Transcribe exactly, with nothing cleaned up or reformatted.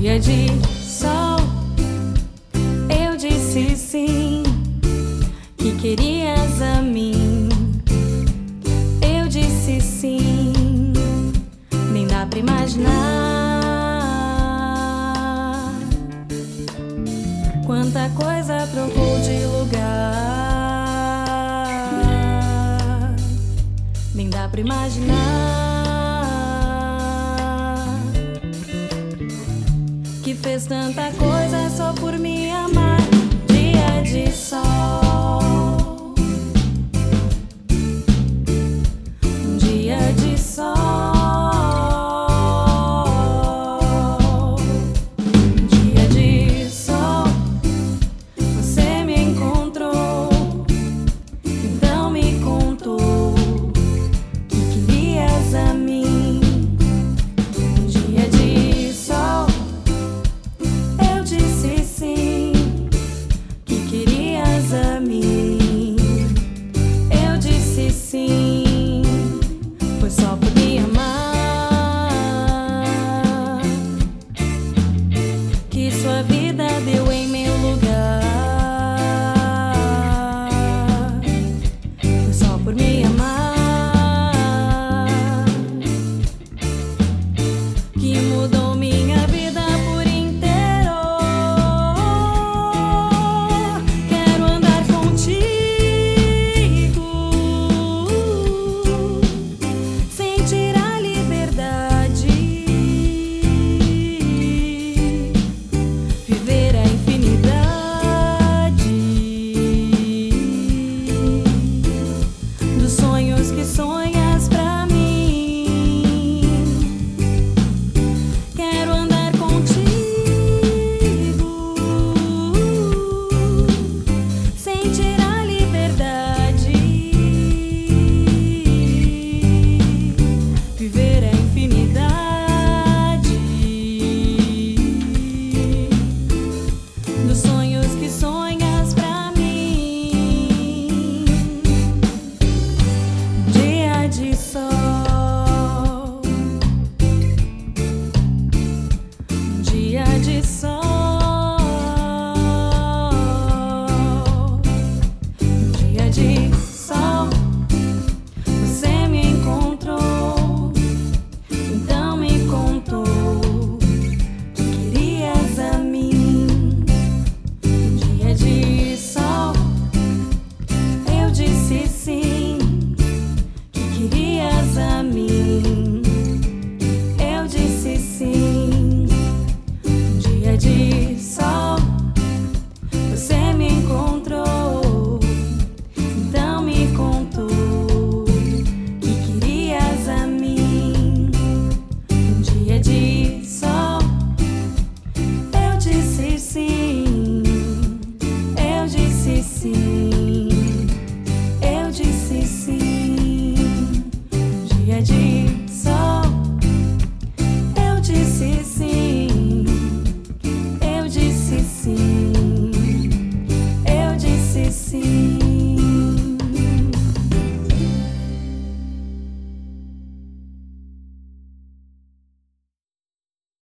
dia de sol, eu disse sim, que querias a mim. Eu disse sim, nem dá pra imaginar quanta coisa trocou de lugar. Nem dá pra imaginar que fez tanta coisa só por me amar. Dia de sol, um dia de sol, um dia de sol. Você me encontrou, então me contou que querias a mim. Um dia de sol, eu disse sim, que querias a mim. Eu disse sim, foi só por me amar que sua vida deu em meu lugar. Foi só por me amar que mudou minha vida por inteiro. Quero andar contigo, sentir a liberdade, viver a infinidade dos sonhos que sonhas pra mim. Quero andar contigo, sentir a liberdade, viver a infinidade dos sonhos que sonhas pra mim. Dia de sol, dia de sol.